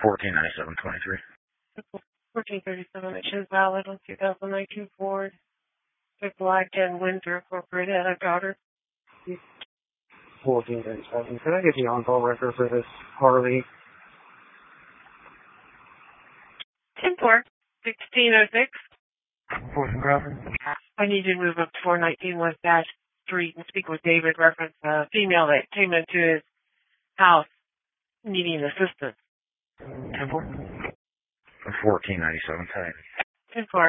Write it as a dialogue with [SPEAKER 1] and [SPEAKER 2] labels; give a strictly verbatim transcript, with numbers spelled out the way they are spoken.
[SPEAKER 1] fourteen ninety-seven twenty-three.
[SPEAKER 2] fourteen thirty-seven, it shows valid on two thousand nineteen Ford. It's Black and Windsor Incorporated at a daughter.
[SPEAKER 3] fourteen thirty-seven. Could I get the on-call record for this Harley?
[SPEAKER 2] ten four, sixteen oh six.
[SPEAKER 3] fourteen Crawford.
[SPEAKER 2] I need you to move up to four nineteen West Dash Street and speak with David, reference a female that came into his house needing assistance.
[SPEAKER 3] ten four.
[SPEAKER 1] fourteen ninety-seven ten.
[SPEAKER 2] ten four.